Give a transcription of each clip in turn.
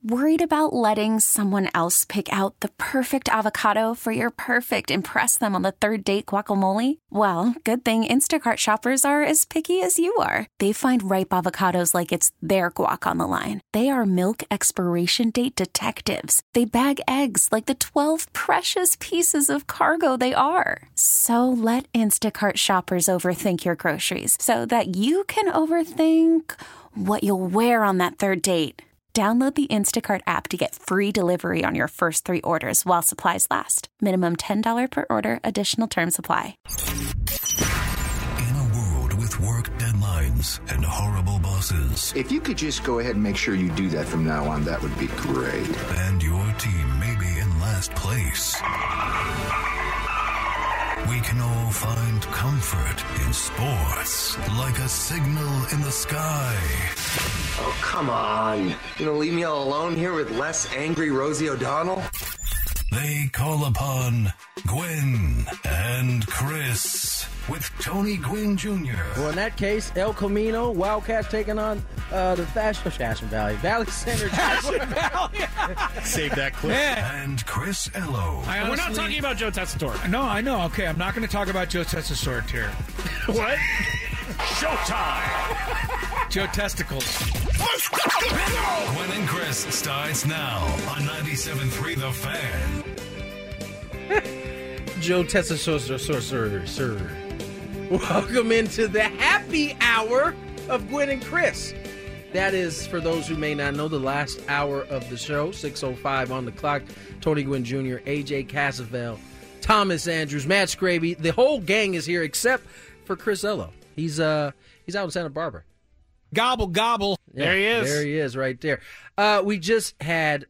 Worried about letting someone else pick out the perfect avocado for your perfect impress them on the third date guacamole? Well, good thing Instacart shoppers are as picky as you are. They find ripe avocados like it's their guac on the line. They are milk expiration date detectives. They bag eggs like the 12 precious pieces of cargo they are. So let Instacart shoppers overthink your groceries so that you can overthink what you'll wear on that third date. Download the Instacart app to get free delivery on your first 3 orders while supplies last. Minimum $10 per order. Additional terms apply. In a world with work deadlines and horrible bosses. If you could just go ahead and make sure you do that from now on, that would be great. And your team may be in last place. We can all find comfort in sports, like a signal in the sky. Oh, come on. You gonna leave me all alone here with less angry Rosie O'Donnell? They call upon Gwynn and Chris with Tony Gwynn Jr. Well, in that case, El Camino, Wildcats taking on the Fashion Valley. Valley Center. Save that clip. And Chris Ello. We're not talking about Joe Tessitore. No, I know. Okay, I'm not going to talk about Joe Tessitore here. What? Showtime! Joe Testicles. Gwynn and Chris starts now on 97.3 The Fan. Joe Tessitore, sir. Welcome into the happy hour of Gwynn and Chris. That is, for those who may not know, the last hour of the show, 6:05 on the clock. Tony Gwynn Jr., AJ Cassavell, Thomas Andrews, Matt Scraby. The whole gang is here except for Chris Ello. He's out in Santa Barbara. Gobble, gobble. Yeah, there he is. There he is right there. We just had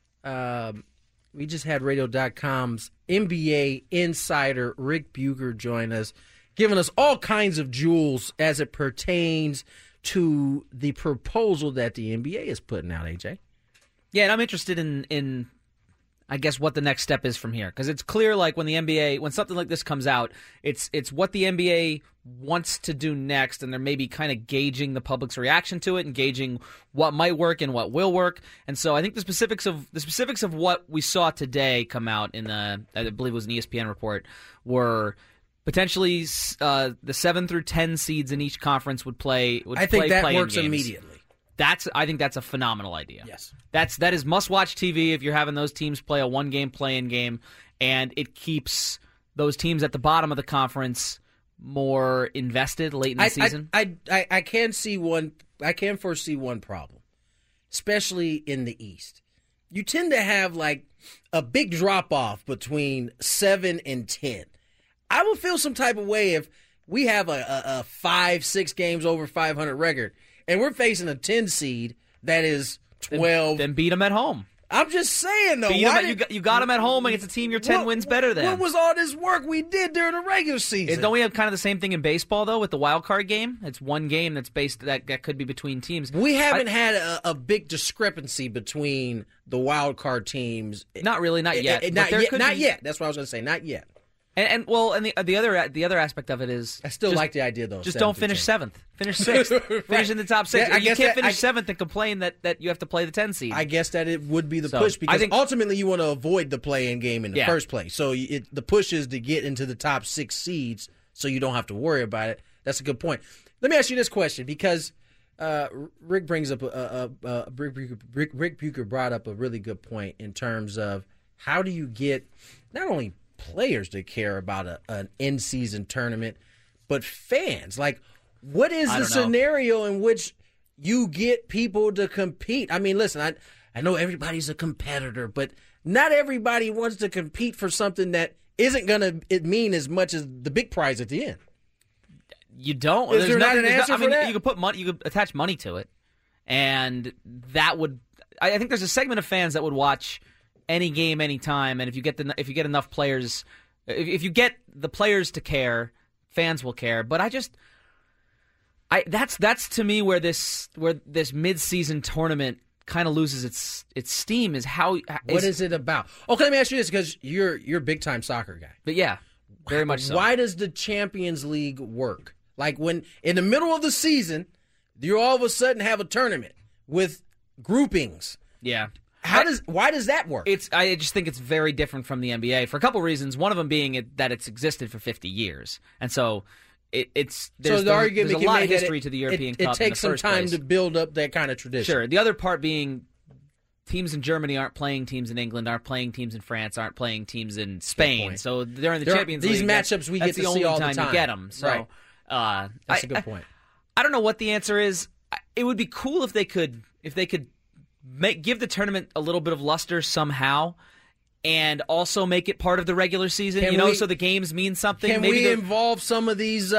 Radio.com's NBA insider Rick Bucher join us, giving us all kinds of jewels as it pertains to the proposal that the NBA is putting out, AJ. Yeah, and I'm interested in I guess what the next step is from here, because it's clear, like when something like this comes out, it's what the NBA wants to do next, and they're maybe kind of gauging the public's reaction to it and gauging what might work and what will work. And so I think the specifics of what we saw today come out in I believe it was an ESPN report, were potentially the 7 through 10 seeds in each conference would play. I think that works games. Immediately. I think that's a phenomenal idea. Yes. That is must-watch TV if you're having those teams play a one-game play-in game, and it keeps those teams at the bottom of the conference more invested late in the season. I can foresee one problem, especially in the East. You tend to have like a big drop-off between 7 and 10. I would feel some type of way if we have a 5-6 games over 500 record, and we're facing a 10 seed that is 12. Then beat them at home. I'm just saying, though. You got them at home against a team you're 10 wins better than. What was all this work we did during the regular season? Don't we have kind of the same thing in baseball, though, with the wild card game? It's one game that's based that could be between teams. We haven't had a big discrepancy between the wild card teams. Not really, not yet. Not yet. That's what I was going to say. Not yet. And the other aspect of it is I still like the idea though. Just don't finish 7th. Finish 6th. Right. Finish in the top 6. You can't finish 7th and complain that you have to play the 10 seed. I guess that it would be the push, because ultimately you want to avoid the play-in game in the first place. So the push is to get into the top 6 seeds so you don't have to worry about it. That's a good point. Let me ask you this question, because Rick brings up Rick Bucher brought up a really good point in terms of how do you get not only players to care about an in-season tournament, but fans. Like, what is the scenario in which you get people to compete? I mean, listen, I know everybody's a competitor, but not everybody wants to compete for something that isn't going to mean as much as the big prize at the end. You don't. Is there not an answer for that? You could put money. You could attach money to it, and that would. I think there's a segment of fans that would watch any game, anytime, and if you get enough players, if you get the players to care, fans will care. But that's to me where this mid-season tournament kind of loses its steam. What is it about? Okay, let me ask you this, because you're a big-time soccer guy. But yeah, very much so. Why does the Champions League work? Like, when in the middle of the season, you all of a sudden have a tournament with groupings Yeah. Why does that work? I just think it's very different from the NBA for a couple reasons. One of them being that it's existed for 50 years, and so there's a lot of history to the European Cup. It takes some time to build up that kind of tradition. Sure. The other part being teams in Germany aren't playing teams in England, aren't playing teams in France, aren't playing teams in Spain. So during the Champions League, these matchups we get to see all the time. That's the only time you get them. So that's a good point. I don't know what the answer is. It would be cool if they could give the tournament a little bit of luster somehow, and also make it part of the regular season. So the games mean something. Can we involve some of these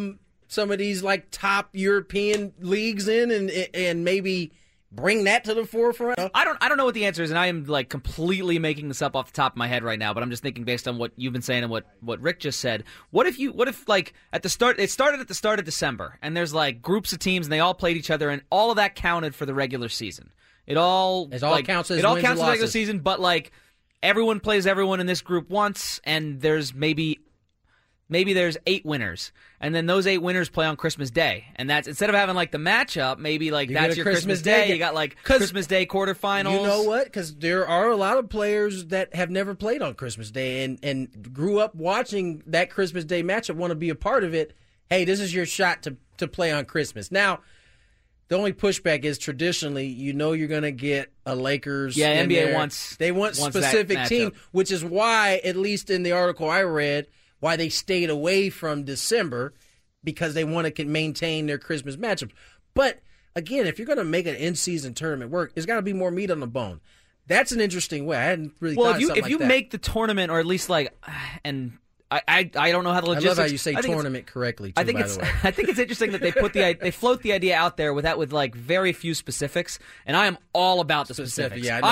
like top European leagues in, and maybe bring that to the forefront? I don't know what the answer is, and I am like completely making this up off the top of my head right now. But I'm just thinking based on what you've been saying and what Rick just said. What if like at the start, it started at the start of December, and there's like groups of teams, and they all played each other, and all of that counted for the regular season. It all counts as the regular season, but like everyone plays everyone in this group once, and there's maybe there's 8 winners, and then those 8 winners play on Christmas Day, and that's instead of having like the matchup, maybe like that's your Christmas Day. You got like Christmas Day quarterfinals. You know what? Because there are a lot of players that have never played on Christmas Day and grew up watching that Christmas Day matchup, want to be a part of it. Hey, this is your shot to play on Christmas. Now, the only pushback is traditionally, you're going to get a Lakers. Yeah, NBA wants specific team, which is why, at least in the article I read, why they stayed away from December, because they want to maintain their Christmas matchups. But again, if you're going to make an in-season tournament work, there's got to be more meat on the bone. That's an interesting way. I hadn't really thought of something like that. If you make the tournament, or at least like, and I don't know how the logistics. I love how you say tournament correctly, too, by the way. I think it's interesting that they float the idea out there with like very few specifics, and I am all about the specifics. Yeah,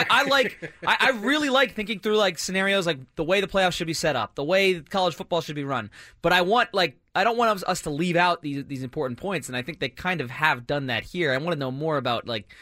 I really like thinking through like scenarios, like the way the playoffs should be set up, the way college football should be run. But I don't want us to leave out these important points, and I think they kind of have done that here. I want to know more about like,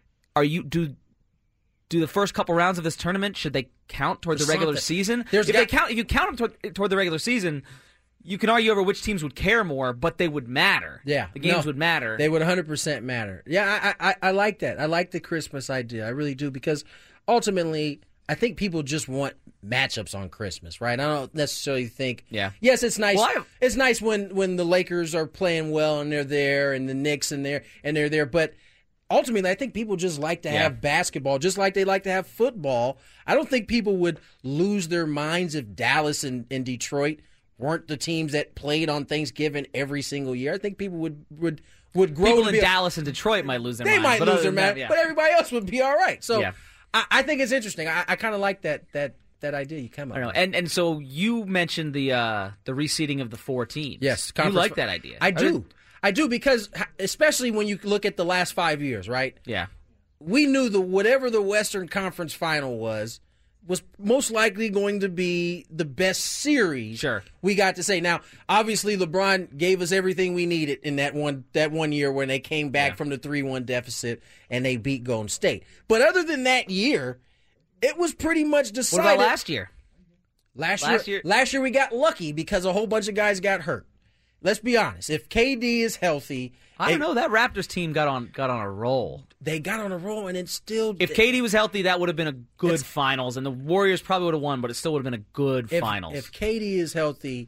do the first couple rounds of this tournament, should they count toward the regular season? If you count them toward the regular season, you can argue over which teams would care more, but they would matter. Yeah, the games would matter. They would 100% matter. Yeah, I like that. I like the Christmas idea. I really do, because ultimately, I think people just want matchups on Christmas, right? I don't necessarily think. Yeah. Yes, it's nice. It's nice when the Lakers are playing well and they're there, and the Knicks and they're there, but ultimately, I think people just like to have basketball, just like they like to have football. I don't think people would lose their minds if Dallas and Detroit weren't the teams that played on Thanksgiving every single year. I think people would grow. People in Dallas and Detroit might lose their minds. They might lose their minds, but everybody else would be all right. So I think it's interesting. I kind of like that idea you come up with. And so you mentioned the reseeding of the 4 teams. Yes. You like that idea. I do. I do, because especially when you look at the last 5 years, right? Yeah. We knew whatever the Western Conference final was most likely going to be the best series we got to say. Now, obviously, LeBron gave us everything we needed in that one year when they came back from the 3-1 deficit and they beat Golden State. But other than that year, it was pretty much decided. What about last year? Last year we got lucky because a whole bunch of guys got hurt. Let's be honest. If KD is healthy, I don't know. That Raptors team got on a roll. They got on a roll, and it's still. If KD was healthy, that would have been a good finals, and the Warriors probably would have won, but it still would have been a good finals. If KD is healthy,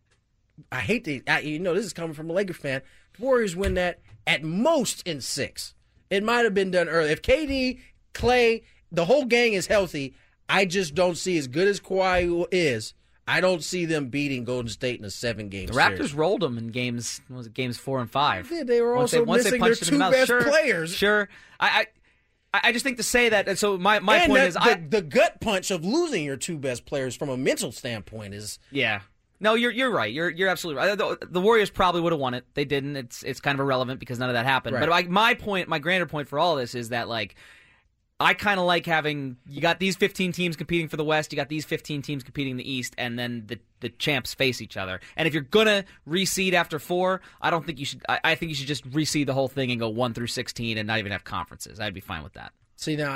I hate to. This is coming from a Lakers fan. The Warriors win that at most in 6. It might have been done early. If KD, Klay, the whole gang is healthy, I just don't see, as good as Kawhi is, I don't see them beating Golden State in a 7-game series. The Raptors rolled them in games 4 and 5. They were also missing their 2 best players. Sure. I just think to say that, and so my point is... The gut punch of losing your 2 best players from a mental standpoint is... Yeah. No, you're right. You're absolutely right. The Warriors probably would have won it. They didn't. It's kind of irrelevant because none of that happened. Right. But my grander point for all of this is that, like, I kind of like having, you got these 15 teams competing for the West, you got these 15 teams competing in the East, and then the champs face each other. And if you're going to reseed after 4, I don't think you should. I think you should just reseed the whole thing and go 1 through 16 and not even have conferences. I'd be fine with that. See, now,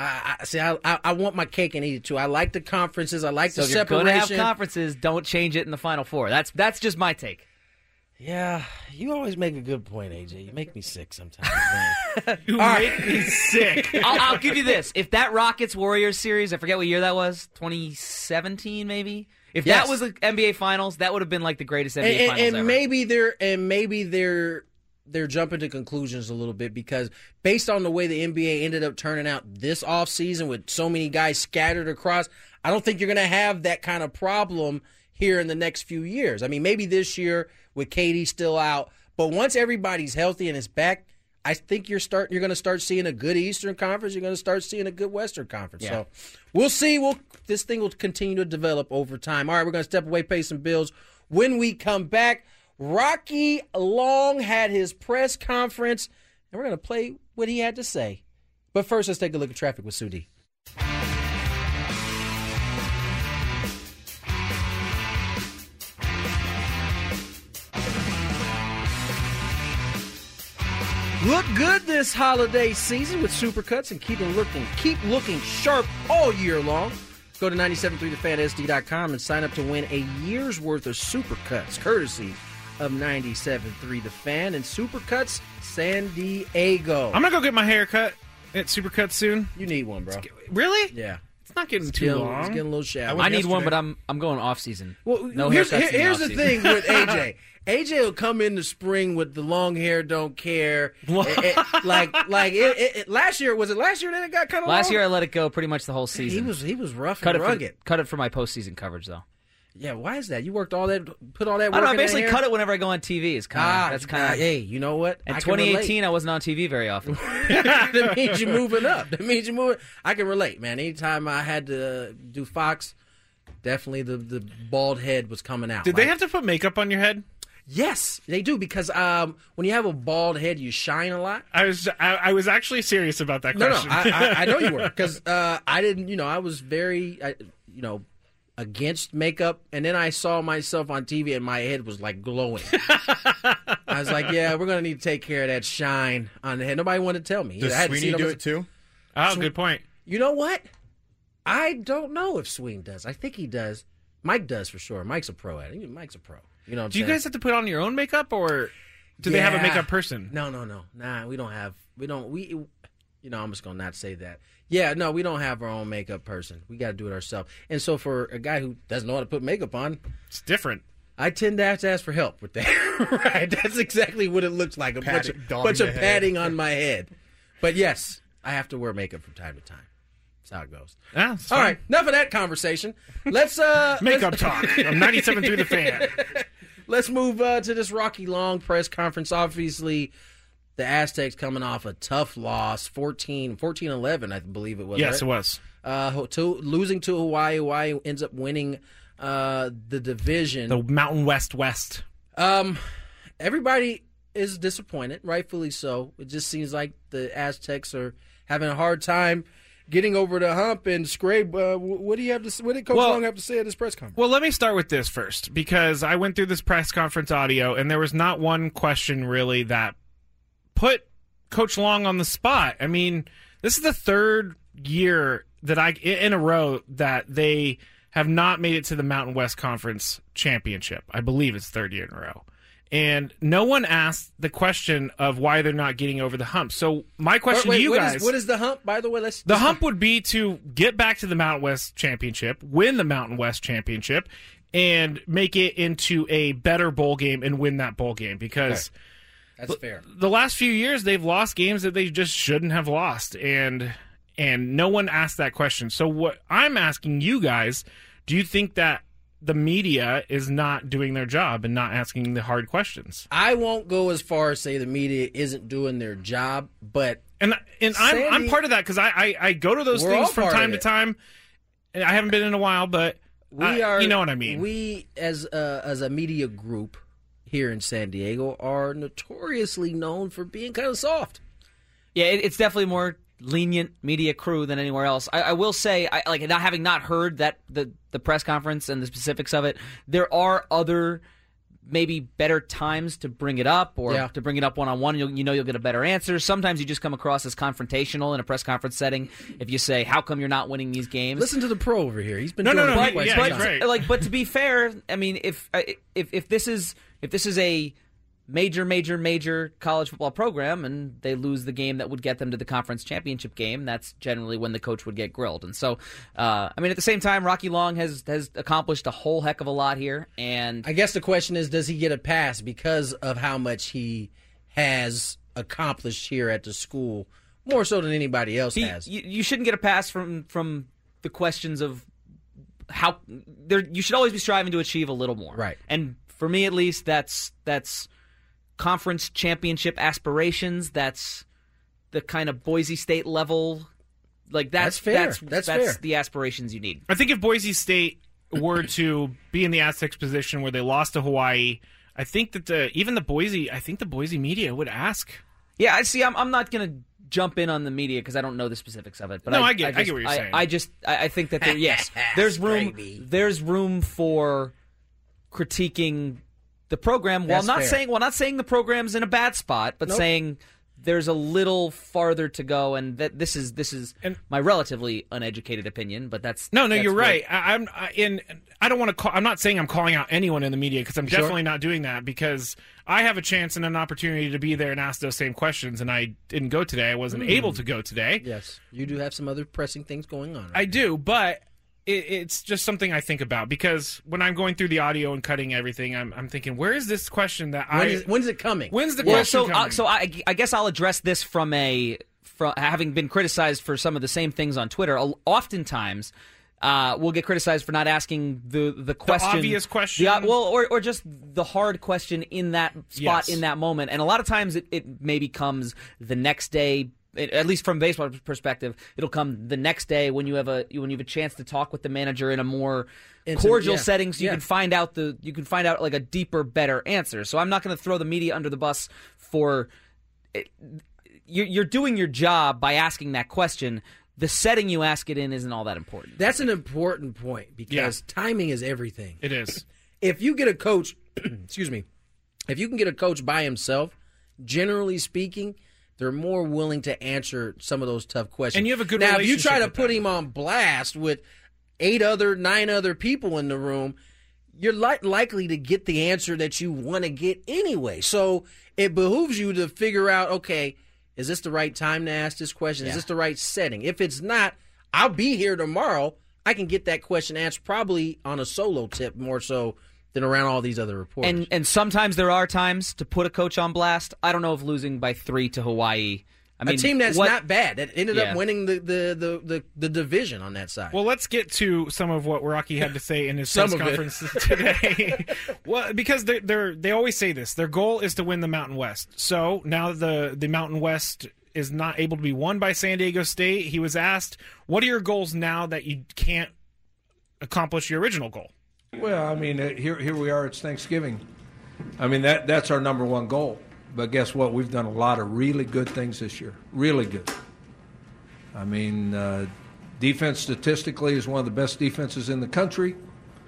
I want my cake and eat it too. I like the conferences. I like the separation. So if you're going to have conferences, don't change it in the Final Four. That's just my take. Yeah, you always make a good point, AJ. You make me sick sometimes, man. You make me sick. I'll give you this. If that Rockets-Warriors series, I forget what year that was, 2017 maybe? If that was the NBA Finals, that would have been like the greatest NBA Finals ever. Maybe they're jumping to conclusions a little bit because based on the way the NBA ended up turning out this offseason with so many guys scattered across, I don't think you're going to have that kind of problem here in the next few years. I mean, maybe this year with KD still out, but once everybody's healthy and is back, I think you're going to start seeing a good Eastern Conference. You're going to start seeing a good Western Conference. Yeah. So we'll see. This thing will continue to develop over time. All right, we're going to step away, pay some bills. When we come back, Rocky Long had his press conference, and we're going to play what he had to say. But first, let's take a look at traffic with Sudi. Look good this holiday season with Supercuts and keep looking sharp all year long. Go to 973thefan.sd.com and sign up to win a year's worth of Supercuts, courtesy of 97.3 The Fan and Supercuts San Diego. I'm going to go get my hair cut at Supercuts soon. You need one, bro. Really? Yeah. It's not getting too long. It's getting a little shallow. I need one, but I'm going off season. Well, no here's haircuts the thing with AJ. AJ will come in the spring with the long hair, don't care. Last year, was it last year that it got kind of long? Last year I let it go pretty much the whole season. He was rough and rugged. Cut it for my postseason coverage, though. Yeah, why is that? You worked all that, put all that work I don't know, I in basically that cut it whenever I go on TV. That's kind of. Hey, you know what? In 2018, I wasn't on TV very often. That means you're moving up. That means you're moving. I can relate, man. Anytime I had to do Fox, definitely the bald head was coming out. Did they have to put makeup on your head? Yes, they do, because when you have a bald head, you shine a lot. I was actually serious about that question. No, I know you were, because I didn't, I was very, against makeup, and then I saw myself on TV and my head was like glowing. I was like, yeah, we're going to need to take care of that shine on the head. Nobody wanted to tell me. Does Sweeney do it too? Oh, good point. You know what? I don't know if Sweeney does. I think he does. Mike does for sure. Mike's a pro at it. Mike's a pro. You know what I'm saying? Do you guys have to put on your own makeup, or do they have a makeup person? No. Nah, we don't have. I'm just going to not say that. Yeah, no, we don't have our own makeup person. We got to do it ourselves. And so for a guy who doesn't know how to put makeup on, it's different. I tend to have to ask for help with that. Right? That's exactly what it looks like. A bunch of padding on my head. But yes, I have to wear makeup from time to time. That's how it goes. Yeah, all right, enough of that conversation. Let's makeup talk. I'm 97.3 The Fan. Let's move to this Rocky Long press conference. Obviously, the Aztecs coming off a tough loss, 14-11, I believe it was. Yes, right? It was. Losing to Hawaii. Hawaii ends up winning the division. The Mountain West. Everybody is disappointed, rightfully so. It just seems like the Aztecs are having a hard time getting over the hump. And Scrape, what did Coach Long have to say at this press conference? Well, let me start with this first, because I went through this press conference audio, and there was not one question really that put Coach Long on the spot. I mean, this is the third year that in a row that they have not made it to the Mountain West Conference Championship. I believe it's third year in a row. And no one asked the question of why they're not getting over the hump. So my question to you guys... What is the hump, by the way? The hump would be to get back to the Mountain West Championship, win the Mountain West Championship, and make it into a better bowl game and win that bowl game. Because... Okay. That's fair. The last few years, they've lost games that they just shouldn't have lost, and no one asked that question. So what I'm asking you guys, do you think that the media is not doing their job and not asking the hard questions? I won't go as far as say the media isn't doing their job, but I'm part of that, because I go to those things from time to time. And I haven't been in a while, but you know what I mean. We as a media group here in San Diego are notoriously known for being kind of soft. Yeah, it's definitely more lenient media crew than anywhere else. I will say, having not heard that the press conference and the specifics of it, there are other maybe better times to bring it up, or to bring it up one-on-one. You'll get a better answer. Sometimes you just come across as confrontational in a press conference setting if you say, how come you're not winning these games? Listen to the pro over here. He's been but to be fair, I mean, if this is a major college football program and they lose the game that would get them to the conference championship game, that's generally when the coach would get grilled. And so, at the same time, Rocky Long has accomplished a whole heck of a lot here. And I guess the question is, does he get a pass because of how much he has accomplished here at the school, more so than anybody else has? You shouldn't get a pass from the questions of how you should always be striving to achieve a little more. Right. And for me, at least, that's conference championship aspirations. That's the kind of Boise State level. Like that's fair. That's fair. The aspirations you need. I think if Boise State were to be in the Aztecs position where they lost to Hawaii, I think that the Boise media would ask. Yeah, I see. I'm not going to jump in on the media because I don't know the specifics of it. But no, I get what you're saying. I think that there's room. There's room for critiquing the program while not saying the program's in a bad spot, but saying there's a little farther to go, and that this is my relatively uneducated opinion, but that's you're right. I don't want to. I'm not saying I'm calling out anyone in the media because I'm definitely not doing that, because I have a chance and an opportunity to be there and ask those same questions, and I didn't go today. I wasn't able to go today. Yes, you do have some other pressing things going on. I do, but it's just something I think about, because when I'm going through the audio and cutting everything, I'm thinking, where is this question that when's it coming? When's the question coming? So I guess I'll address this from having been criticized for some of the same things on Twitter. Oftentimes, we'll get criticized for not asking the question, the obvious question, or just the hard question in that spot in that moment. And a lot of times it maybe comes the next day. At least from baseball perspective, it'll come the next day when you have a chance to talk with the manager in a more cordial setting, so you can find out like a deeper, better answer. So I'm not going to throw the media under the bus for you're doing your job by asking that question. The setting you ask it in isn't all that important. That's an important point, because timing is everything. It is. If you get a coach, excuse me, if you can get a coach by himself, generally speaking, they're more willing to answer some of those tough questions. And you have a good now, relationship. If you try to put him on blast with 9 other people in the room, you're likely to get the answer that you want to get anyway. So it behooves you to figure out, okay, is this the right time to ask this question? Yeah. Is this the right setting? If it's not, I'll be here tomorrow. I can get that question answered probably on a solo tip more so than around all these other reporters. And sometimes there are times to put a coach on blast. I don't know if losing by 3 to Hawaii. I mean, a team that's not bad that ended up winning the division on that side. Well, let's get to some of what Rocky had to say in his press conference today. Well, because they always say this: their goal is to win the Mountain West. So now the Mountain West is not able to be won by San Diego State. He was asked, "What are your goals now that you can't accomplish your original goal?" Well, I mean, here we are. It's Thanksgiving. I mean, that's our number one goal. But guess what? We've done a lot of really good things this year. Really good. I mean, defense statistically is one of the best defenses in the country.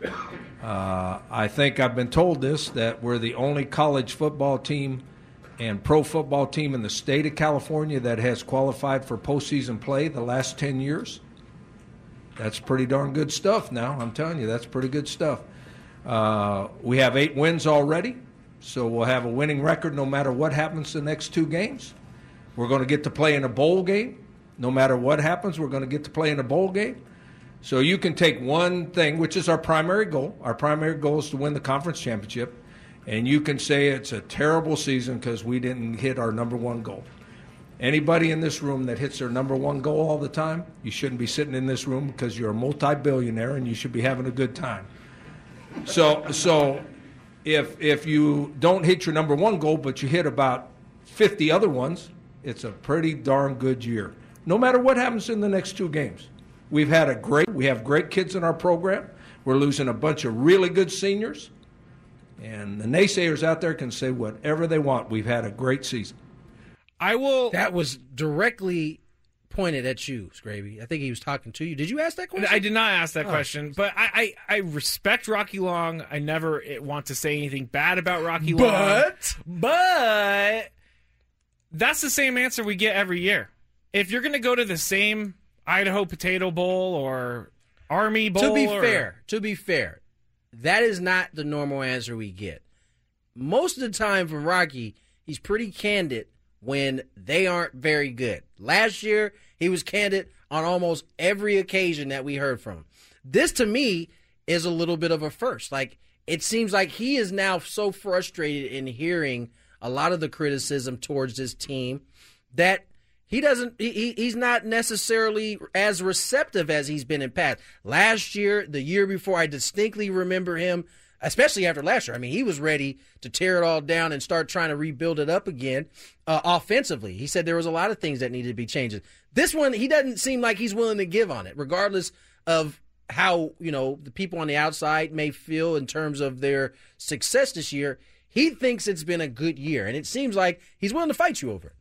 I think I've been told this, that we're the only college football team and pro football team in the state of California that has qualified for postseason play the last 10 years. That's pretty darn good stuff now. I'm telling you, that's pretty good stuff. We have 8 wins already, so we'll have a winning record no matter what happens the next 2 games. We're going to get to play in a bowl game. No matter what happens, we're going to get to play in a bowl game. So you can take one thing, which is our primary goal. Our primary goal is to win the conference championship, and you can say it's a terrible season because we didn't hit our number one goal. Anybody in this room that hits their number one goal all the time, you shouldn't be sitting in this room because you're a multi-billionaire and you should be having a good time. So if you don't hit your number one goal but you hit about 50 other ones, it's a pretty darn good year. No matter what happens in the next 2 games. We have great kids in our program. We're losing a bunch of really good seniors. And the naysayers out there can say whatever they want. We've had a great season. That was directly pointed at you, Scraby. I think he was talking to you. Did you ask that question? I did not ask that question, but I respect Rocky Long. I never want to say anything bad about Rocky Long. But that's the same answer we get every year. If you're going to go to the same Idaho Potato Bowl or Army Bowl. To be fair, that is not the normal answer we get. most of the time from Rocky, he's pretty candid when they aren't very good. Last year, he was candid on almost every occasion that we heard from him. This, to me, is a little bit of a first. Like, it seems like he is now so frustrated in hearing a lot of the criticism towards this team that he's not necessarily as receptive as he's been in past. Last year, the year before, I distinctly remember him, especially after last year. I mean, he was ready to tear it all down and start trying to rebuild it up again offensively. He said there was a lot of things that needed to be changed. This one, he doesn't seem like he's willing to give on it, regardless of how, the people on the outside may feel in terms of their success this year. He thinks it's been a good year, and it seems like he's willing to fight you over it.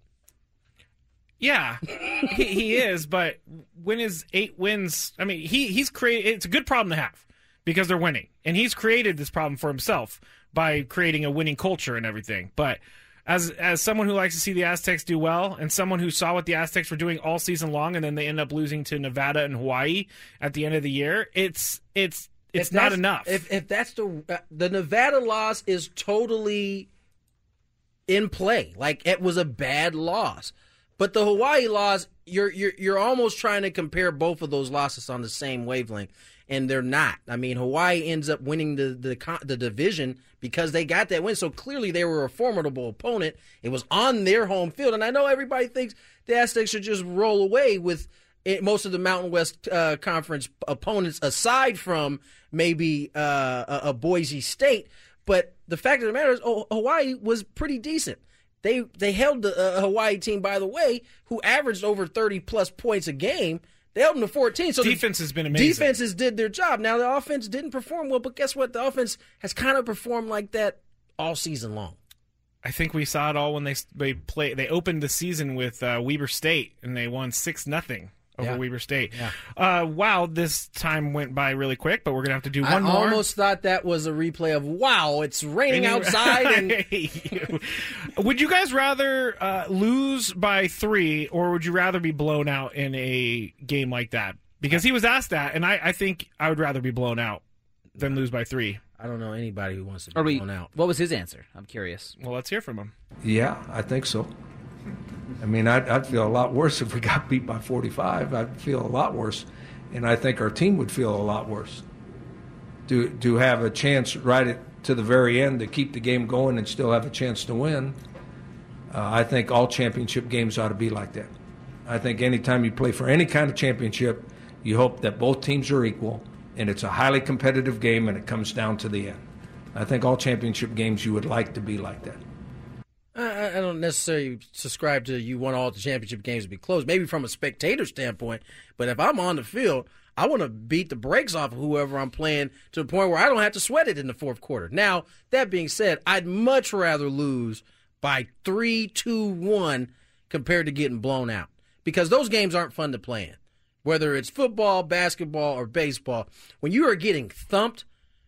Yeah, he is, but when his 8 wins, I mean, he's created. It's a good problem to have because they're winning, and he's created this problem for himself by creating a winning culture and everything. But as someone who likes to see the Aztecs do well, and someone who saw what the Aztecs were doing all season long, and then they end up losing to Nevada and Hawaii at the end of the year, it's not enough. If that's the Nevada loss is totally in play, like it was a bad loss. But the Hawaii loss, you're almost trying to compare both of those losses on the same wavelength, and they're not. I mean, Hawaii ends up winning the division because they got that win. So clearly they were a formidable opponent. It was on their home field, and I know everybody thinks the Aztecs should just roll away with most of the Mountain West Conference opponents, aside from maybe a Boise State. But the fact of the matter is, Hawaii was pretty decent. They held the Hawaii team, by the way, who averaged over 30-plus points a game. They held them to 14. So defense has been amazing. Defenses did their job. Now, the offense didn't perform well, but guess what? The offense has kind of performed like that all season long. I think we saw it all when they opened the season with Weber State, and they won 6-0. Over Weber State. Yeah. Wow, this time went by really quick, but we're going to have to do one more. I almost thought that was a replay of, wow, it's raining outside. And would you guys rather lose by 3, or would you rather be blown out in a game like that? Because he was asked that, and I think I would rather be blown out than lose by 3. I don't know anybody who wants to be blown out. What was his answer? I'm curious. Well, let's hear from him. Yeah, I think so. I mean, I'd feel a lot worse if we got beat by 45. I'd feel a lot worse, and I think our team would feel a lot worse. To have a chance right to the very end to keep the game going and still have a chance to win, I think all championship games ought to be like that. I think anytime you play for any kind of championship, you hope that both teams are equal, and it's a highly competitive game, and it comes down to the end. I think all championship games you would like to be like that. I don't necessarily subscribe to you want all the championship games to be close, maybe from a spectator standpoint, but if I'm on the field, I want to beat the brakes off of whoever I'm playing to the point where I don't have to sweat it in the fourth quarter. Now, that being said, I'd much rather lose by 3-2-1 compared to getting blown out, because those games aren't fun to play in. Whether it's football, basketball, or baseball, when you are getting thumped,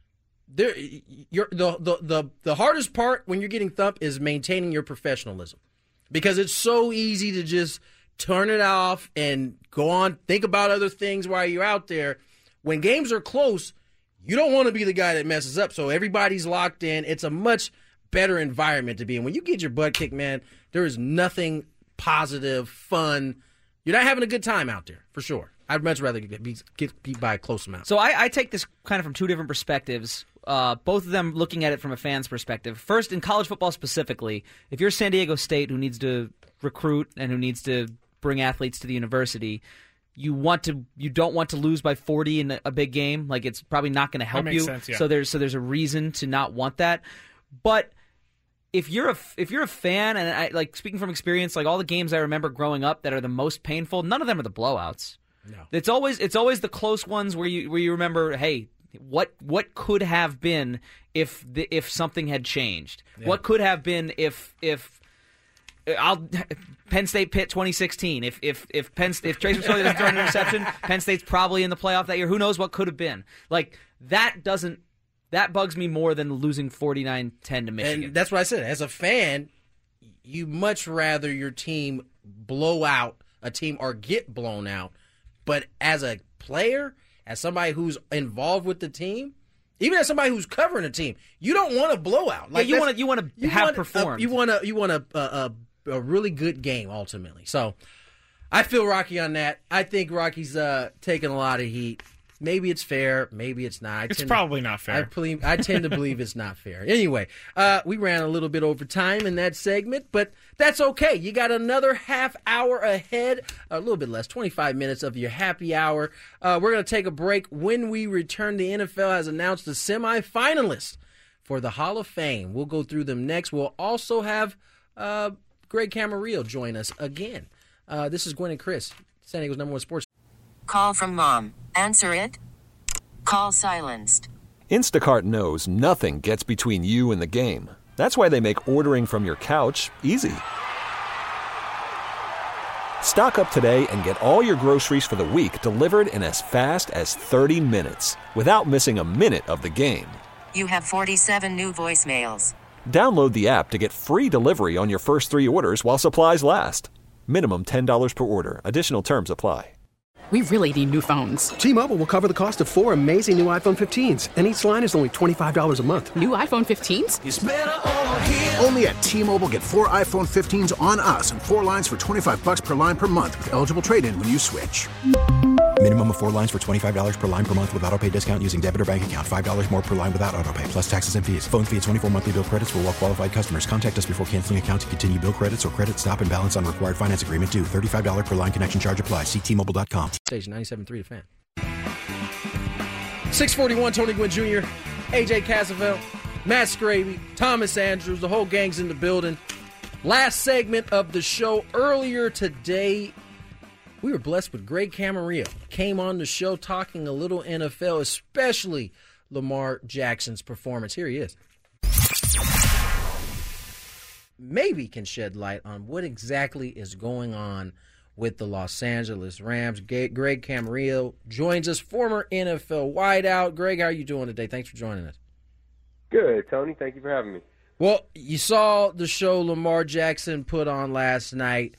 the hardest part when you're getting thumped is maintaining your professionalism, because it's so easy to just turn it off and go on, think about other things while you're out there. When games are close, you don't want to be the guy that messes up, so everybody's locked in. It's a much better environment to be in. When you get your butt kicked, man, there is nothing positive, fun. You're not having a good time out there, for sure. I'd much rather get beat by a close amount. So I take this kind of from two different perspectives, both of them looking at it from a fan's perspective. First, in college football specifically, if you're San Diego State, who needs to recruit and who needs to bring athletes to the university, you don't want to lose by 40 in a big game. Like, it's probably not going to help you. Sense, yeah. So there's a reason to not want that. But if you're a fan, and I like speaking from experience, like all the games I remember growing up that are the most painful, none of them are the blowouts. No. It's always the close ones where you remember, hey, what could have been if something had changed? Yeah. What could have been if Penn State Pitt 2016? If Trace McSorley doesn't throw an interception, Penn State's probably in the playoff that year. Who knows what could have been? Like that bugs me more than losing 49-10 to Michigan. And that's what I said. As a fan, you much rather your team blow out a team or get blown out. But as a player, as somebody who's involved with the team, Even as somebody who's covering a team, you don't want a blowout. Like you want to have performed. You want a really good game ultimately. So I feel Rocky on that. I think Rocky's taking a lot of heat. Maybe it's fair. Maybe it's not. It's probably not fair. I tend to believe it's not fair. Anyway, we ran a little bit over time in that segment, but that's okay. You got another half hour ahead, a little bit less, 25 minutes of your happy hour. We're going to take a break. When we return, the NFL has announced the semifinalists for the Hall of Fame. We'll go through them next. We'll also have Greg Camarillo join us again. This is Gwen and Chris, San Diego's #1 sports. Call from mom. Answer it. Call silenced. Instacart knows nothing gets between you and the game. That's why they make ordering from your couch easy. Stock up today and get all your groceries for the week delivered in as fast as 30 minutes without missing a minute of the game. You have 47 new voicemails. Download the app to get free delivery on your first 3 orders while supplies last. Minimum $10 per order. Additional terms apply. We really need new phones. T-Mobile will cover the cost of 4 amazing new iPhone 15s, and each line is only $25 a month. New iPhone 15s? It's better over here. Only at T-Mobile, get 4 iPhone 15s on us and 4 lines for $25 per line per month with eligible trade-in when you switch. Minimum of 4 lines for $25 per line per month with autopay discount using debit or bank account. $5 more per line without autopay, plus taxes and fees. Phone fee at 24 monthly bill credits for well-qualified customers. Contact us before canceling account to continue bill credits or credit stop and balance on required finance agreement due. $35 per line connection charge applies. See T-Mobile.com. Station 97.3 The Fan. 641, Tony Gwynn Jr., AJ Cassavell, Matt Scraby, Thomas Andrews, the whole gang's in the building. Last segment of the show earlier today. We were blessed with Greg Camarillo. Came on the show talking a little NFL, especially Lamar Jackson's performance. Here he is. Maybe can shed light on what exactly is going on with the Los Angeles Rams. Greg Camarillo joins us, former NFL wideout. Greg, how are you doing today? Thanks for joining us. Good, Tony. Thank you for having me. Well, you saw the show Lamar Jackson put on last night.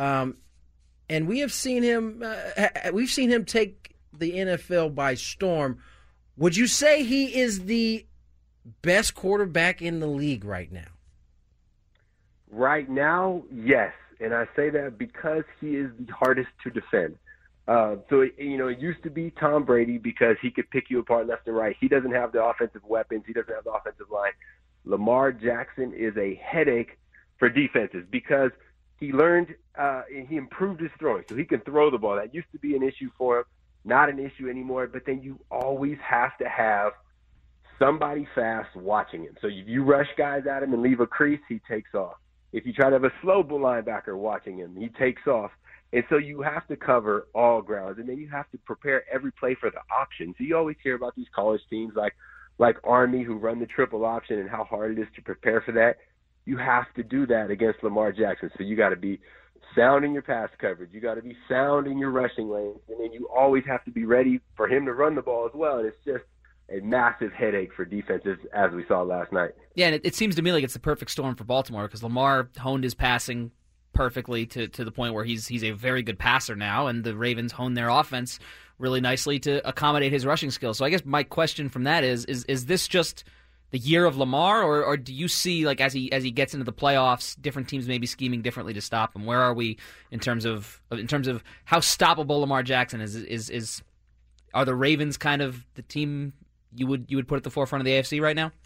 And we have seen him. We've seen him take the NFL by storm. Would you say he is the best quarterback in the league right now? Right now, yes, and I say that because he is the hardest to defend. It used to be Tom Brady because he could pick you apart left and right. He doesn't have the offensive weapons. He doesn't have the offensive line. Lamar Jackson is a headache for defenses because he learned he improved his throwing, so he can throw the ball. That used to be an issue for him, not an issue anymore. But then you always have to have somebody fast watching him. So if you rush guys at him and leave a crease, he takes off. If you try to have a slow linebacker watching him, he takes off. And so you have to cover all grounds, and then you have to prepare every play for the option. So you always hear about these college teams like Army who run the triple option and how hard it is to prepare for that. You have to do that against Lamar Jackson. So you got to be sound in your pass coverage. You got to be sound in your rushing lanes. And then you always have to be ready for him to run the ball as well. And it's just a massive headache for defenses, as we saw last night. Yeah, and it seems to me like it's the perfect storm for Baltimore because Lamar honed his passing perfectly to the point where he's a very good passer now, and the Ravens honed their offense really nicely to accommodate his rushing skills. So I guess my question from that is this just the year of Lamar, or do you see, like, as he gets into the playoffs, different teams maybe scheming differently to stop him? Where are we in terms of how stoppable Lamar Jackson is? Are the Ravens kind of the team you would put at the forefront of the AFC right now?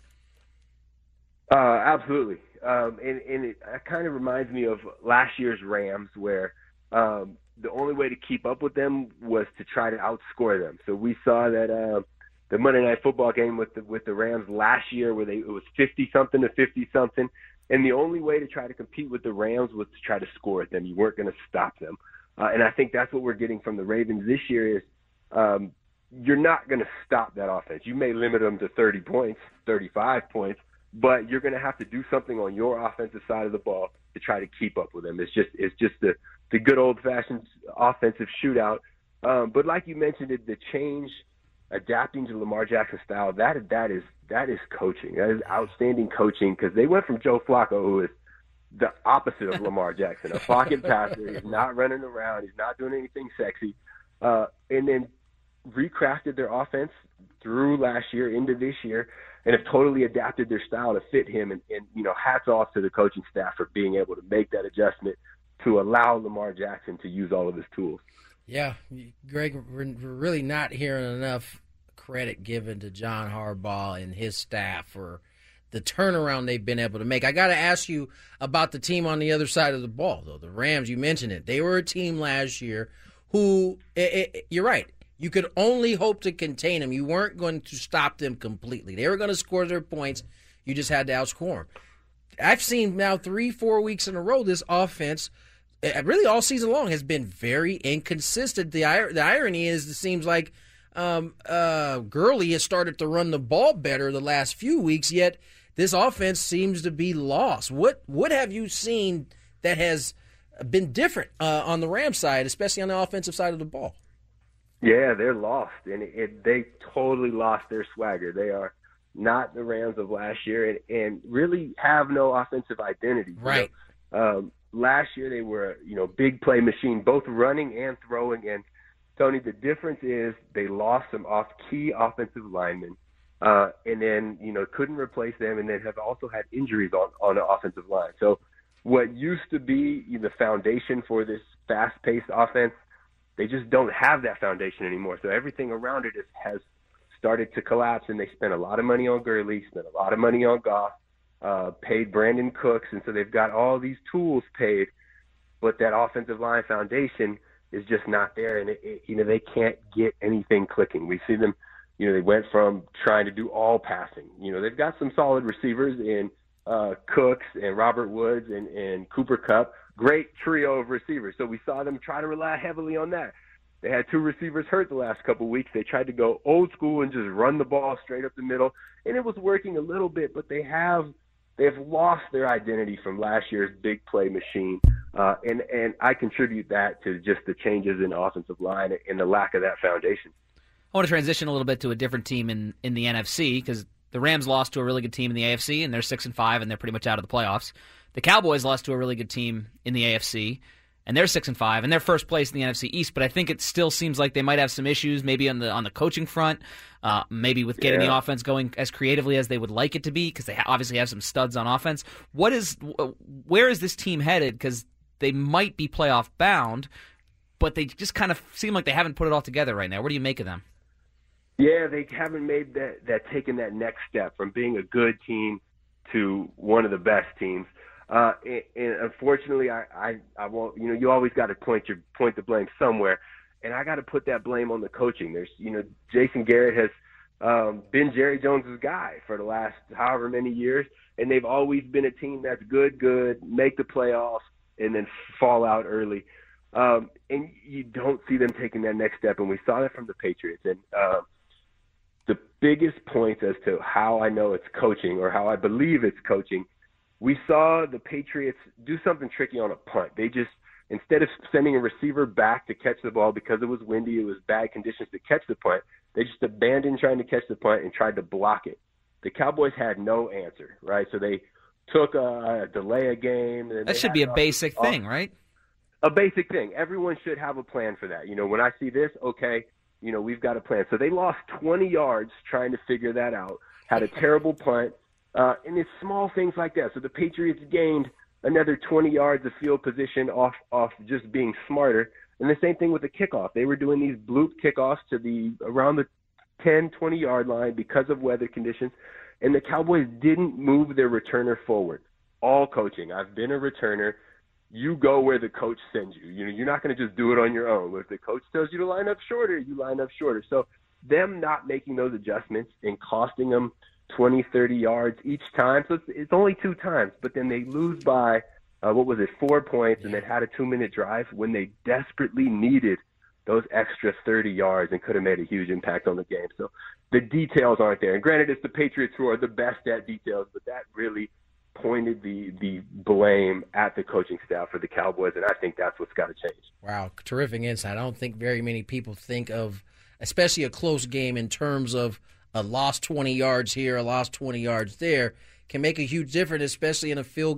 Absolutely, and it kind of reminds me of last year's Rams, where the only way to keep up with them was to try to outscore them. So we saw that. The Monday Night Football game with the Rams last year, where it was 50-something to 50-something, and the only way to try to compete with the Rams was to try to score at them. You weren't going to stop them, and I think that's what we're getting from the Ravens this year. Is you're not going to stop that offense. You may limit them to 30 points, 35 points, but you're going to have to do something on your offensive side of the ball to try to keep up with them. It's just the good old-fashioned offensive shootout. But like you mentioned, the change. Adapting to Lamar Jackson's style, that is coaching. That is outstanding coaching, because they went from Joe Flacco, who is the opposite of Lamar Jackson, a pocket passer. He's not running around. He's not doing anything sexy. And then recrafted their offense through last year into this year and have totally adapted their style to fit him. And hats off to the coaching staff for being able to make that adjustment to allow Lamar Jackson to use all of his tools. Yeah, Greg, we're really not hearing enough credit given to John Harbaugh and his staff for the turnaround they've been able to make. I got to ask you about the team on the other side of the ball, though. The Rams, you mentioned it. They were a team last year who, you're right, you could only hope to contain them. You weren't going to stop them completely. They were going to score their points. You just had to outscore them. I've seen now 3-4 weeks in a row this offense, really all season long, has been very inconsistent. The irony is it seems like Gurley has started to run the ball better the last few weeks, yet this offense seems to be lost. What have you seen that has been different on the Rams side, especially on the offensive side of the ball? Yeah, they're lost, and they totally lost their swagger. They are not the Rams of last year and really have no offensive identity. Right. Last year they were, big play machine, both running and throwing. And, Tony, the difference is they lost some key offensive linemen and then, couldn't replace them, and then have also had injuries on the offensive line. So what used to be the foundation for this fast-paced offense, they just don't have that foundation anymore. So everything around it has started to collapse, and they spent a lot of money on Gurley, spent a lot of money on Goff, paid Brandon Cooks, and so they've got all these tools paid, but that offensive line foundation is just not there, and they can't get anything clicking. We see them, they went from trying to do all passing. They've got some solid receivers in Cooks and Robert Woods and Cooper Kupp, great trio of receivers. So we saw them try to rely heavily on that. They had 2 receivers hurt the last couple of weeks. They tried to go old school and just run the ball straight up the middle, and it was working a little bit, but they've lost their identity from last year's big play machine, and I contribute that to just the changes in the offensive line and the lack of that foundation. I want to transition a little bit to a different team in the NFC, because the Rams lost to a really good team in the AFC, and they're 6-5, and they're pretty much out of the playoffs. The Cowboys lost to a really good team in the AFC, and they're 6-5, and they're first place in the NFC East. But I think it still seems like they might have some issues, maybe on the coaching front, maybe with getting the offense going as creatively as they would like it to be, because they obviously have some studs on offense. Where is this team headed? Because they might be playoff bound, but they just kind of seem like they haven't put it all together right now. What do you make of them? Yeah, they haven't made taken that next step from being a good team to one of the best teams. And unfortunately, I won't. You always got to point the blame somewhere, and I got to put that blame on the coaching. There's, Jason Garrett has been Jerry Jones's guy for the last however many years, and they've always been a team that's good, make the playoffs, and then fall out early. And you don't see them taking that next step, and we saw that from the Patriots. And the biggest point as to how I know it's coaching, or how I believe it's coaching, we saw the Patriots do something tricky on a punt. They just, instead of sending a receiver back to catch the ball because it was windy, it was bad conditions to catch the punt, they just abandoned trying to catch the punt and tried to block it. The Cowboys had no answer, right? So they took a delay a game. That should be a basic thing, right? A basic thing. Everyone should have a plan for that. When I see this, okay, we've got a plan. So they lost 20 yards trying to figure that out, had a terrible punt. And it's small things like that. So the Patriots gained another 20 yards of field position off just being smarter. And the same thing with the kickoff. They were doing these bloop kickoffs to around the 10, 20-yard line because of weather conditions. And the Cowboys didn't move their returner forward. All coaching. I've been a returner. You go where the coach sends you. You're not going to just do it on your own. If the coach tells you to line up shorter, you line up shorter. So them not making those adjustments and costing them 20, 30 yards each time. So it's only 2 times, but then they lose by, 4 points, and then had a 2-minute drive when they desperately needed those extra 30 yards and could have made a huge impact on the game. So the details aren't there. And granted, it's the Patriots who are the best at details, but that really pointed the blame at the coaching staff for the Cowboys, and I think that's what's got to change. Wow, terrific insight. I don't think very many people think of, especially a close game, in terms of a lost 20 yards here, a lost 20 yards there, can make a huge difference, especially in a field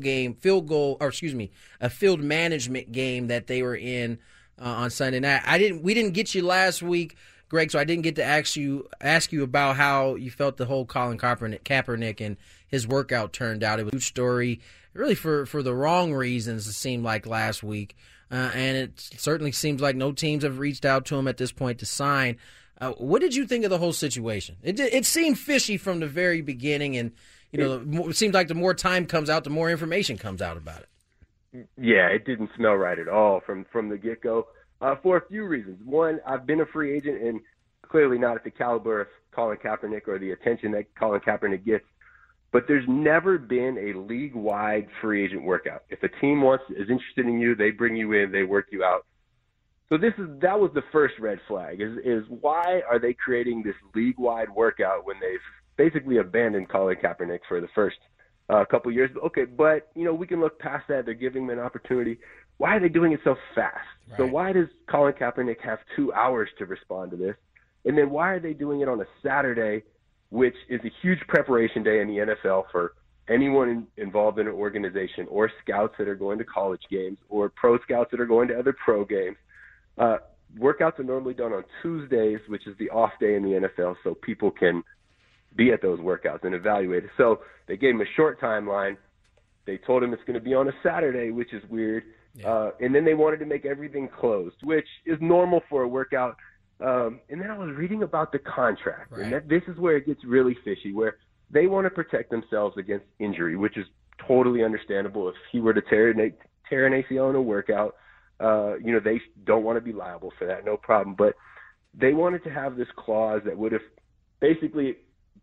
management game that they were in on Sunday night. We didn't get you last week, Greg, so I didn't get to ask you about how you felt the whole Colin Kaepernick and his workout turned out. It was a huge story, really for the wrong reasons, it seemed like last week. And it certainly seems like no teams have reached out to him at this point to sign. What did you think of the whole situation? It seemed fishy from the very beginning, and it seems like the more time comes out, the more information comes out about it. Yeah, it didn't smell right at all from the get-go for a few reasons. One, I've been a free agent, and clearly not at the caliber of Colin Kaepernick or the attention that Colin Kaepernick gets. But there's never been a league-wide free agent workout. If a team is interested in you, they bring you in, they work you out. So that was the first red flag, is why are they creating this league-wide workout when they've basically abandoned Colin Kaepernick for the first couple years? Okay, but, we can look past that. They're giving him an opportunity. Why are they doing it so fast? Right. So why does Colin Kaepernick have 2 hours to respond to this? And then why are they doing it on a Saturday, which is a huge preparation day in the NFL for anyone involved in an organization, or scouts that are going to college games, or pro scouts that are going to other pro games? Workouts are normally done on Tuesdays, which is the off day in the NFL, so people can be at those workouts and evaluate it. So they gave him a short timeline. They told him it's going to be on a Saturday, which is weird. Yeah. And then they wanted to make everything closed, which is normal for a workout. And then I was reading about the contract, right. And this is where it gets really fishy, where they want to protect themselves against injury, which is totally understandable. If he were to tear an ACL in a workout, they don't want to be liable for that, no problem. But they wanted to have this clause that would have basically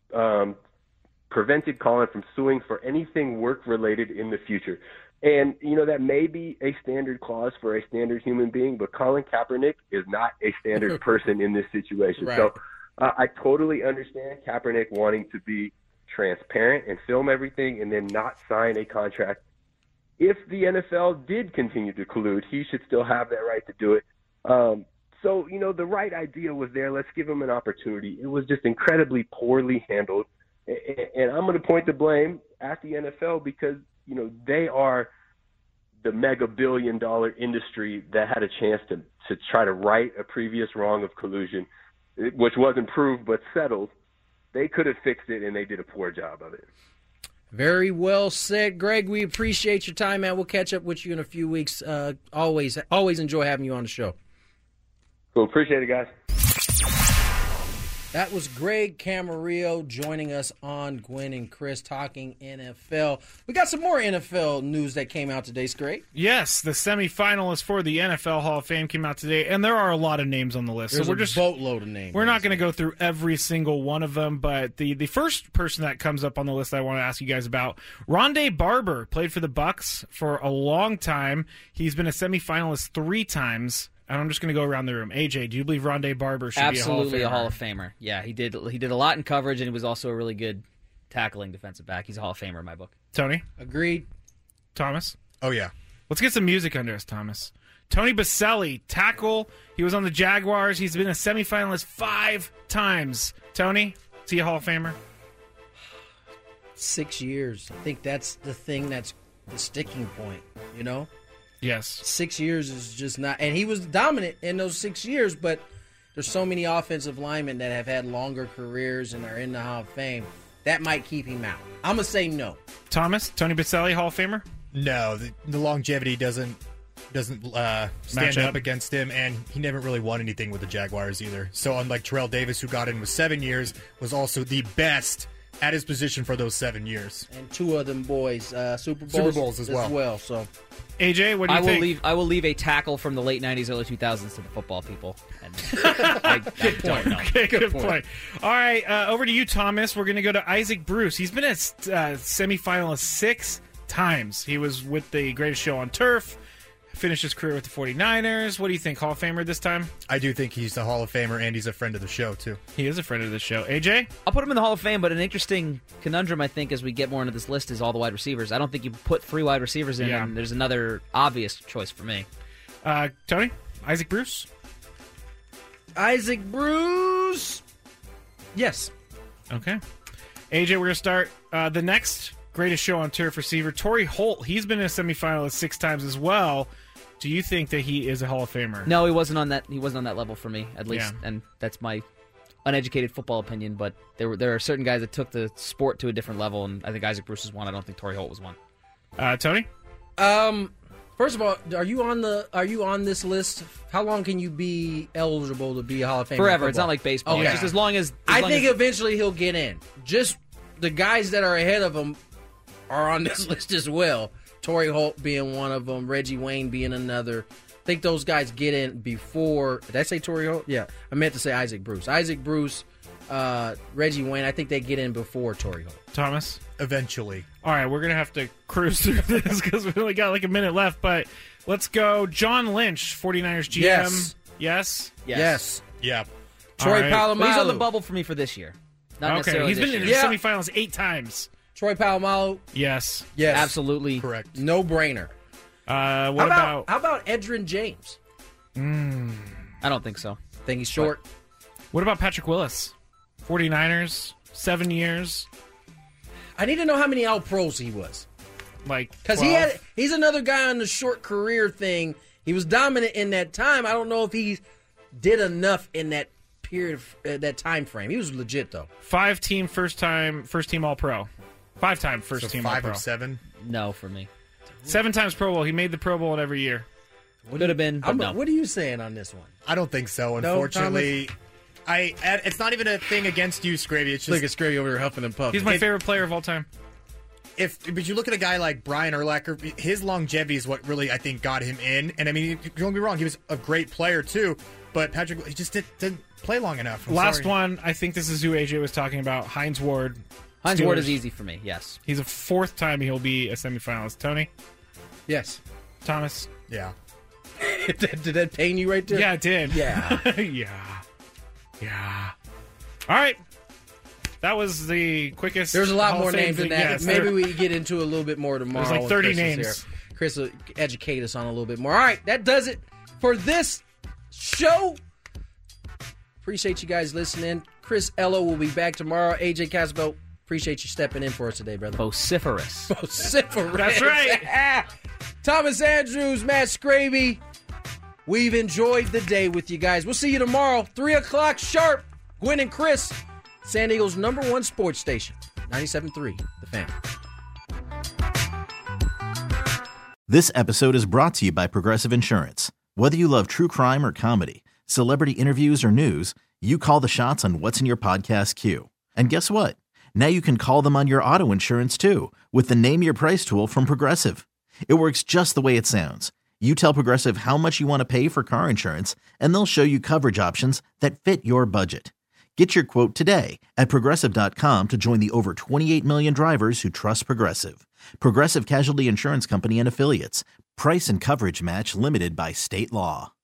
prevented Colin from suing for anything work-related in the future. And, that may be a standard clause for a standard human being, but Colin Kaepernick is not a standard person in this situation. Right. So I totally understand Kaepernick wanting to be transparent and film everything and then not sign a contract. If the NFL did continue to collude, he should still have that right to do it. So, the right idea was there. Let's give him an opportunity. It was just incredibly poorly handled. And I'm going to point the blame at the NFL because, they are the mega billion-dollar industry that had a chance to try to right a previous wrong of collusion, which wasn't proved but settled. They could have fixed it, and they did a poor job of it. Very well said, Greg. We appreciate your time, man. We'll catch up with you in a few weeks. Always enjoy having you on the show. Cool. Appreciate it, guys. That was Greg Camarillo joining us on Gwen and Chris talking NFL. We got some more NFL news that came out today, Greg. Yes, the semifinalists for the NFL Hall of Fame came out today, and there are a lot of names on the list. There's a boatload of names. We're not going to go through every single one of them, but the first person that comes up on the list I want to ask you guys about, Rondé Barber, played for the Bucs for a long time. He's been a semifinalist 3 times. And I'm just going to go around the room. AJ, do you believe Rondé Barber should Absolutely be a Hall of Famer? Yeah, he did a lot in coverage, and he was also a really good tackling defensive back. He's a Hall of Famer in my book. Tony? Agreed. Thomas? Oh, yeah. Let's get some music under us, Thomas. Tony Boselli, tackle. He was on the Jaguars. He's been a semifinalist 5 times. Tony, is he a Hall of Famer? 6 years. I think that's the thing that's the sticking point, Yes. 6 years is just not... And he was dominant in those 6 years, but there's so many offensive linemen that have had longer careers and are in the Hall of Fame. That might keep him out. I'm going to say no. Thomas, Tony Boselli, Hall of Famer? No, the longevity doesn't stand up against him, and he never really won anything with the Jaguars either. So unlike Terrell Davis, who got in with 7 years, was also the best at his position for those 7 years. And 2 of them boys, Super Bowls as well. So, AJ, what do you think? I will leave a tackle from the late 90s, early 2000s to the football people. And Good point. Okay, good point. All right, over to you, Thomas. We're going to go to Isaac Bruce. He's been a semifinalist 6 times. He was with the Greatest Show on Turf. Finished his career with the 49ers. What do you think, Hall of Famer this time? I do think he's the Hall of Famer, and he's a friend of the show, too. He is a friend of the show. AJ? I'll put him in the Hall of Fame, but an interesting conundrum, I think, as we get more into this list is all the wide receivers. I don't think you put 3 wide receivers in, and there's another obvious choice for me. Tony? Isaac Bruce? Isaac Bruce! Yes. Okay. AJ, we're going to start the next Greatest Show on Turf receiver, Torrey Holt. He's been in a semifinalist 6 times as well. do you think that he is a Hall of Famer? No, he wasn't on that. He wasn't on that level for me, at least, and that's my uneducated football opinion. But there are certain guys that took the sport to a different level, and I think Isaac Bruce was one. I don't think Torrey Holt was one. Tony? First of all, are you on this list? How long can you be eligible to be a Hall of Famer? Forever. It's not like baseball. Okay. It's just as long as I think eventually he'll get in. Just the guys that are ahead of him are on this list as well. Torrey Holt being one of them, Reggie Wayne being another. I think those guys get in before. Did I say Torrey Holt? Yeah, I meant to say Isaac Bruce. Isaac Bruce, Reggie Wayne. I think they get in before Torrey Holt. Thomas? Eventually. All right, we're going to have to cruise through this because we only got like a minute left, but let's go. John Lynch, 49ers GM. Yes? Yeah. Troy Polamalu. He's on the bubble for me for this year. Not necessarily he's been in the semifinals 8 times. Troy Polamalu. Yes. Absolutely. Correct. No brainer. How about Edgerrin James? I don't think so. Think he's short. What about Patrick Willis? 49ers, 7 years. I need to know how many All-Pros he was. Because he's another guy on the short career thing. He was dominant in that time. I don't know if he did enough in that period, that time frame. He was legit though. 5-team first team All-Pro. 5-time first team All-Pro. 5 of 7. No, for me. 7 times Pro Bowl. He made the Pro Bowl in every year. Could have been. But no. What are you saying on this one? I don't think so. Unfortunately, it's not even a thing against you, Scravy. It's just look at Scravy over here huffing and puffing. He's my favorite player of all time. But you look at a guy like Brian Urlacher, his longevity is what really I think got him in. And I mean, don't be wrong, he was a great player too. But Patrick, he just didn't play long enough. Last one, I think this is who AJ was talking about. Hines Ward. Hines Ward is easy for me. Yes, he's a 4th time he'll be a semifinalist. Tony. Yes. Thomas. Yeah. Did that pain you right there? Yeah, it did. Yeah. Yeah. All right. That was the quickest. There's a lot more names than that. Yes, maybe we can get into a little bit more tomorrow. There's like 30 names. Chris will educate us on a little bit more. All right, that does it for this show. Appreciate you guys listening. Chris Ello will be back tomorrow. AJ Casabell, appreciate you stepping in for us today, brother. Vociferous. That's right. Thomas Andrews, Matt Scravy. We've enjoyed the day with you guys. We'll see you tomorrow, 3 o'clock sharp. Gwen and Chris, San Diego's #1 sports station, 97.3, The Fan. This episode is brought to you by Progressive Insurance. Whether you love true crime or comedy, celebrity interviews or news, you call the shots on what's in your podcast queue. And guess what? Now you can call them on your auto insurance too with the Name Your Price tool from Progressive. It works just the way it sounds. You tell Progressive how much you want to pay for car insurance, and they'll show you coverage options that fit your budget. Get your quote today at Progressive.com to join the over 28 million drivers who trust Progressive. Progressive Casualty Insurance Company and Affiliates. Price and coverage match limited by state law.